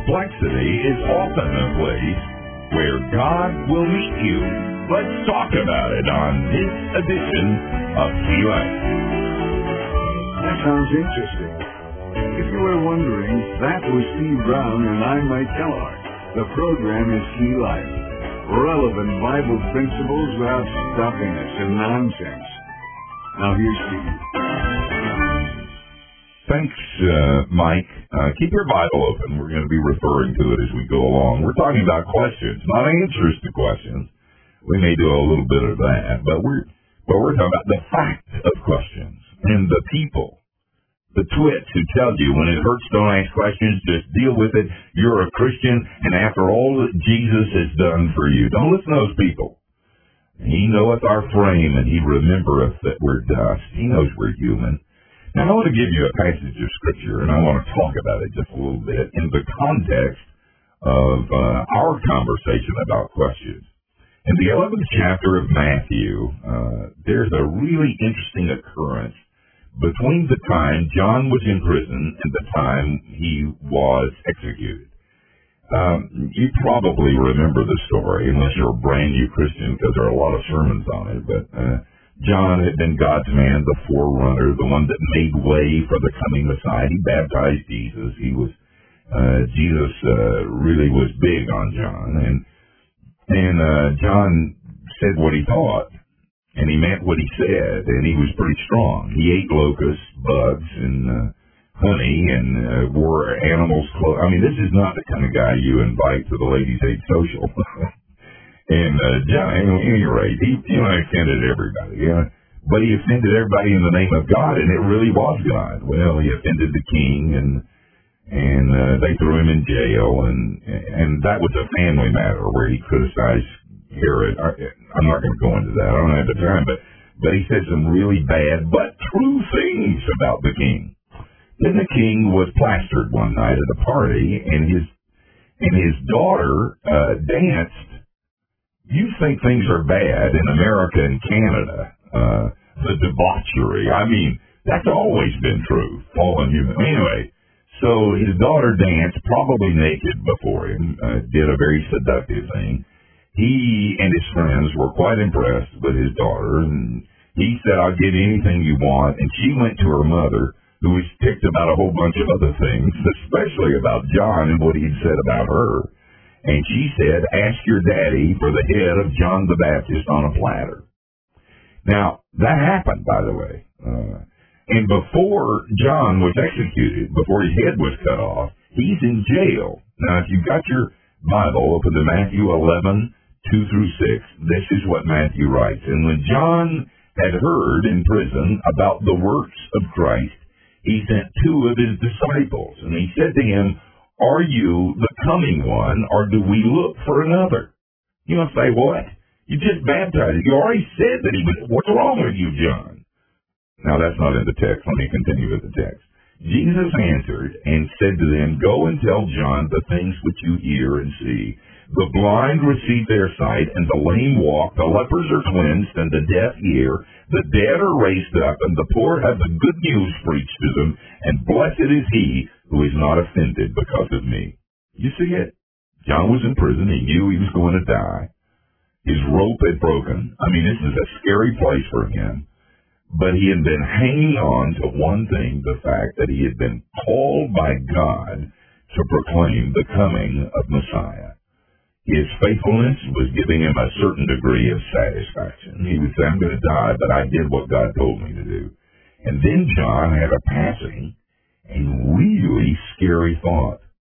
perplexity is often a place where God will meet you. Let's talk about it on this edition of Key Life. That sounds interesting. If you were wondering, that was Steve Brown and I'm Mike Kellogg. The program is Key Life. Relevant Bible principles without stuffiness and nonsense. Now here's Steve. Thanks, Mike. Keep your Bible open. We're going to be referring to it as we go along. We're talking about questions, not answers to questions. We may do a little bit of that, but we're talking about the fact of questions and the people, the twits who tell you when it hurts, don't ask questions, just deal with it. You're a Christian, and after all that Jesus has done for you, don't listen to those people. He knoweth our frame, and he remembereth that we're dust. He knows we're human. Now, I want to give you a passage of Scripture, and I want to talk about it just a little bit in the context of our conversation about questions. In the 11th chapter of Matthew, there's a really interesting occurrence between the time John was in prison and the time he was executed. You probably remember the story, unless you're a brand new Christian, because there are a lot of sermons on it, but John had been God's man, the forerunner, the one that made way for the coming Messiah. He baptized Jesus. Jesus really was big on John, and John said what he thought, and he meant what he said, and he was pretty strong. He ate locusts, bugs, and honey, and wore animals' clothes. I mean, this is not the kind of guy you invite to the ladies' aid social. And John, at any rate, he offended everybody, but he offended everybody in the name of God, and it really was God. Well, he offended the king, and they threw him in jail, and that was a family matter where he criticized Herod. I'm not going to go into that. I don't have the time, but he said some really bad but true things about the king. Then the king was plastered one night at a party, and his daughter danced. You think things are bad in America and Canada, the debauchery. I mean, that's always been true, fallen human. Anyway, so his daughter danced, probably naked before him, did a very seductive thing. He and his friends were quite impressed with his daughter, and he said, I'll get anything you want. And she went to her mother, who was ticked about a whole bunch of other things, especially about John and what he'd said about her. And she said, ask your daddy for the head of John the Baptist on a platter. Now, that happened, by the way. And before John was executed, before his head was cut off, he's in jail. Now, if you've got your Bible open to Matthew 11, 2 through 6, this is what Matthew writes. And when John had heard in prison about the works of Christ, he sent two of his disciples, and he said to him, are you the coming one, or do we look for another? You must say, what? You just baptized. You already said that he was. What's wrong with you, John? Now, that's not in the text. Let me continue with the text. Jesus answered and said to them, go and tell John the things which you hear and see. The blind receive their sight, and the lame walk. The lepers are cleansed, and the deaf hear. The dead are raised up, and the poor have the good news preached to them. And blessed is he who is not offended because of me. You see it? John was in prison. He knew he was going to die. His rope had broken. I mean, this is a scary place for him. But he had been hanging on to one thing, the fact that he had been called by God to proclaim the coming of Messiah. His faithfulness was giving him a certain degree of satisfaction. He would say, I'm going to die, but I did what God told me to do. And then John had a passing and really scary thought.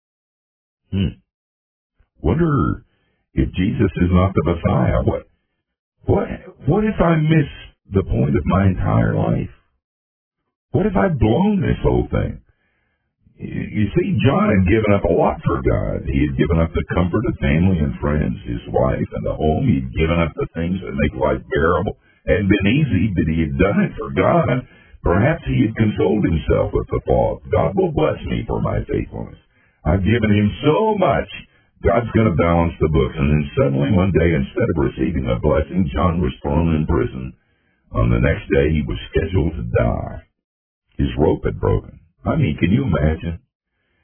Wonder if Jesus is not the Messiah. What if I miss the point of my entire life? What if I've blown this whole thing? You see, John had given up a lot for God. He had given up the comfort of family and friends, his wife and the home. He'd given up the things that make life bearable. It hadn't been easy, but he had done it for God. Perhaps he had consoled himself with the thought, God will bless me for my faithfulness. I've given him so much, God's going to balance the books. And then suddenly one day, instead of receiving a blessing, John was thrown in prison. On the next day, he was scheduled to die. His rope had broken. I mean, can you imagine? And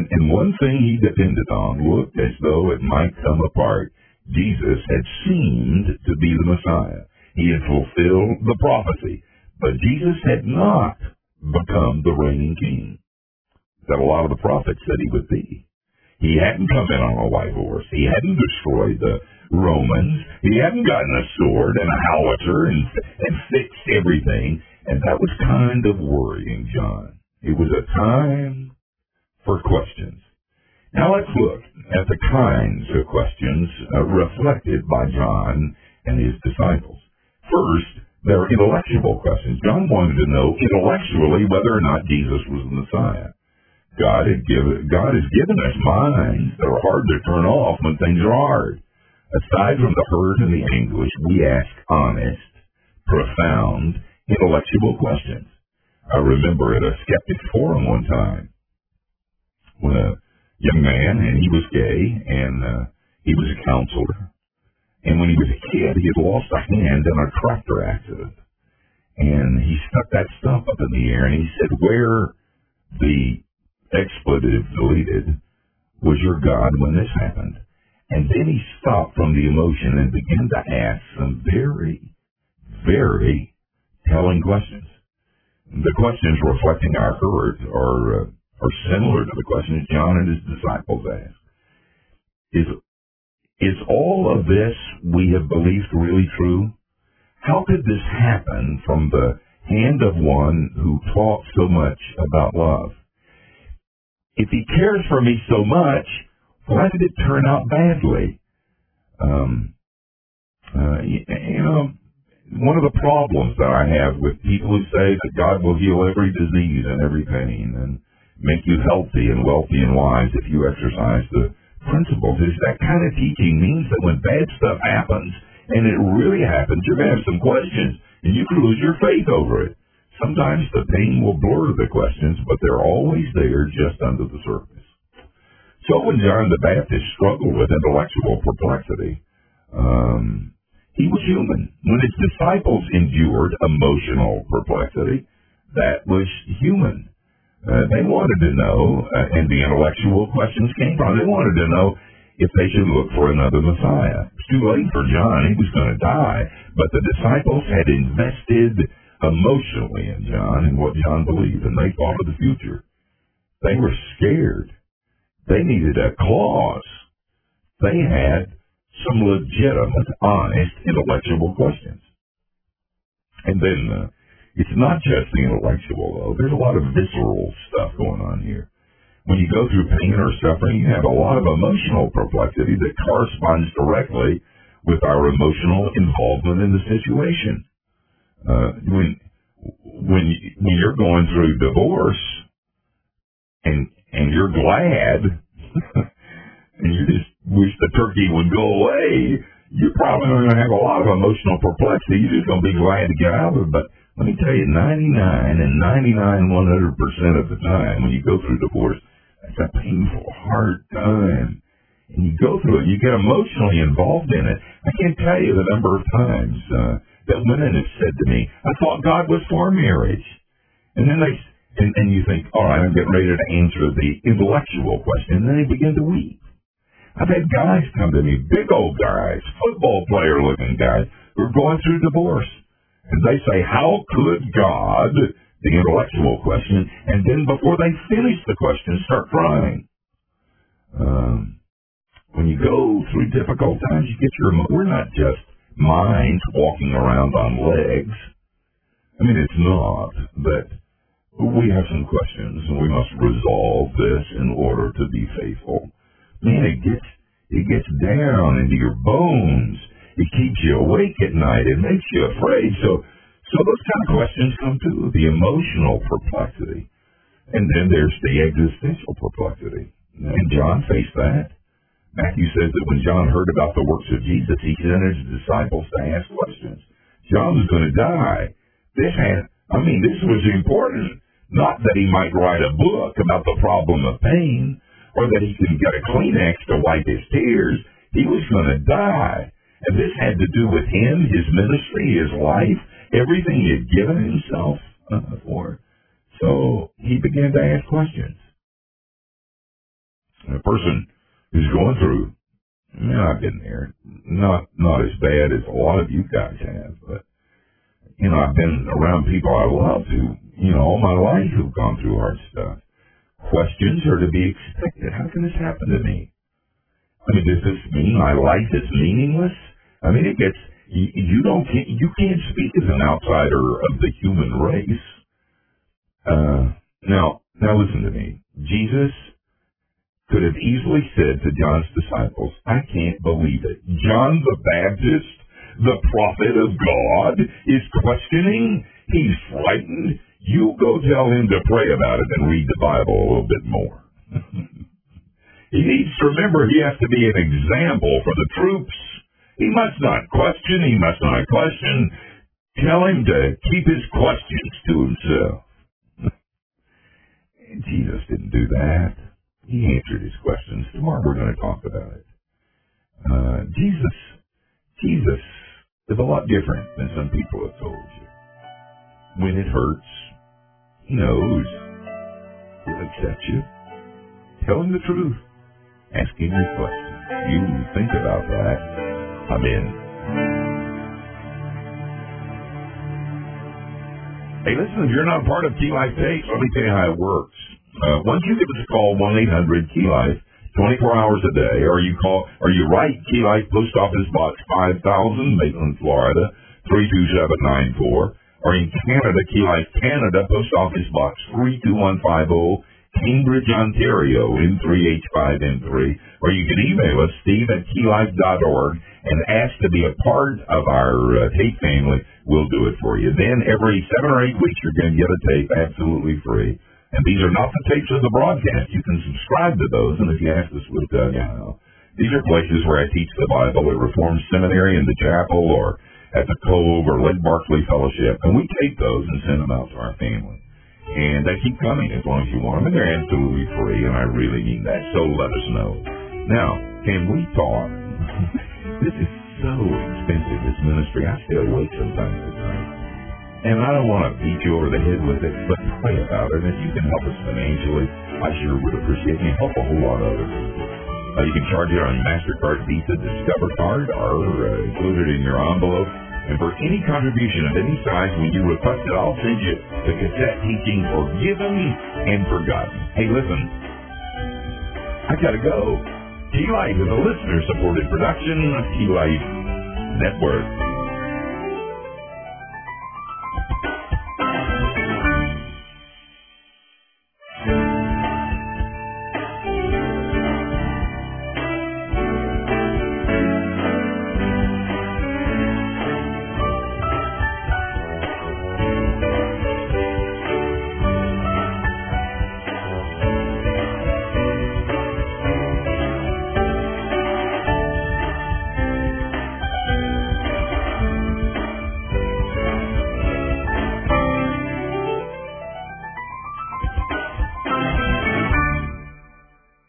And one thing he depended on looked as though it might come apart. Jesus had seemed to be the Messiah. He had fulfilled the prophecy. But Jesus had not become the reigning king that a lot of the prophets said he would be. He hadn't come in on a white horse. He hadn't destroyed the Romans. He hadn't gotten a sword and a howitzer and fixed everything. And that was kind of worrying John. It was a time for questions. Now let's look at the kinds of questions reflected by John and his disciples. First, there are intellectual questions. John wanted to know intellectually whether or not Jesus was the Messiah. God has given us minds that are hard to turn off when things are hard. Aside from the hurt and the anguish, we ask honest, profound, intellectual questions. I remember at a skeptic forum one time when a young man, and he was gay, and he was a counselor. And when he was a kid, he had lost a hand in a tractor accident. And he stuck that stump up in the air, and he said, where the expletive deleted was your God when this happened. And then he stopped from the emotion and began to ask some very, very telling questions. The questions reflecting our hurt are similar to the questions John and his disciples asked. Is all of this we have believed really true? How could this happen from the hand of one who taught so much about love? If he cares for me so much, why did it turn out badly? One of the problems that I have with people who say that God will heal every disease and every pain and make you healthy and wealthy and wise if you exercise the principles is that kind of teaching means that when bad stuff happens, and it really happens, you're going to have some questions, and you can lose your faith over it. Sometimes the pain will blur the questions, but they're always there just under the surface. So when John the Baptist struggled with intellectual perplexity, he was human. When his disciples endured emotional perplexity, that was human. They wanted to know, and the intellectual questions came from, they wanted to know if they should look for another Messiah. It's too late for John. He was going to die. But the disciples had invested emotionally in John and what John believed, and they thought of the future. They were scared. They needed a cause. They had some legitimate, honest, intellectual questions. And then it's not just the intellectual, though. There's a lot of visceral stuff going on here. When you go through pain or suffering, you have a lot of emotional perplexity that corresponds directly with our emotional involvement in the situation. When you're going through divorce and you're glad and you just wish the turkey would go away, you're probably going to have a lot of emotional perplexity. You're just going to be glad to get out of it. But let me tell you, 100% of the time when you go through divorce, it's a painful, hard time. And you go through it, you get emotionally involved in it. I can't tell you the number of times that women have said to me, I thought God was for marriage. And then and you think, all right, I'm getting ready to answer the intellectual question. And then they begin to weep. I've had guys come to me, big old guys, football player looking guys, who are going through divorce. And they say, how could God, the intellectual question, and then before they finish the question, start crying. When you go through difficult times, you get we're not just minds walking around on legs. I mean, it's not, but we have some questions, and we must resolve this in order to be faithful. Man, it gets down into your bones. It keeps you awake at night. It makes you afraid. So those kind of questions come too, the emotional perplexity. And then there's the existential perplexity. And John faced that. Matthew says that when John heard about the works of Jesus, he sent his disciples to ask questions. John was going to die. This was important. Not that he might write a book about the problem of pain, or that he could get a Kleenex to wipe his tears. He was going to die. And this had to do with him, his ministry, his life, everything he had given himself for. So he began to ask questions. A person who's going through, I've been there, not as bad as a lot of you guys have, but, I've been around people I love who, all my life who've gone through hard stuff. Questions are to be expected. How can this happen to me? Does this mean my life is meaningless? It gets, you can't speak as an outsider of the human race. Now listen to me. Jesus could have easily said to John's disciples, I can't believe it. John the Baptist, the prophet of God, is questioning. He's frightened. You go tell him to pray about it and read the Bible a little bit more. He needs to remember he has to be an example for the troops. He must not question. Tell him to keep his questions to himself. Jesus didn't do that. He answered his questions. Tomorrow we're going to talk about it. Jesus is a lot different than some people have told you. When it hurts, he knows. He'll accept you. Tell him the truth. Ask him your questions. You think about that. I'm in. Hey, listen, if you're not part of Key Life Takes, let me tell you how it works. Once you give us a call, 1-800-KEY-LIFE, 24 hours a day, or you write Key Life, Post Office Box 5000, Maitland, Florida, 32794, or in Canada, Key Life Canada, Post Office Box 32150, Cambridge, Ontario, N3H5N3, or you can email us, steve@keylife.org, and ask to be a part of our tape family. We'll do it for you. Then every 7 or 8 weeks, you're going to get a tape absolutely free. And these are not the tapes of the broadcast. You can subscribe to those, and if you ask us, we'll tell you how. These are places where I teach the Bible at Reformed Seminary, in the chapel, or at the Cove, or Lake Barkley Fellowship. And we tape those and send them out to our family. And they keep coming as long as you want them, and they're absolutely free, and I really mean that, so let us know. Now, can we talk? This is so expensive, this ministry. I stay awake sometimes at night. And I don't want to beat you over the head with it, but pray about it. And if you can help us financially, I sure would appreciate it. You help a whole lot of others. You can charge it on MasterCard, Visa, Discover Card, or include it in your envelope. And for any contribution of any size, when you request it, I'll send you the cassette teaching Forgiven and Forgotten. Hey, listen, I gotta go. Key Life is a listener-supported production of Key Life Network.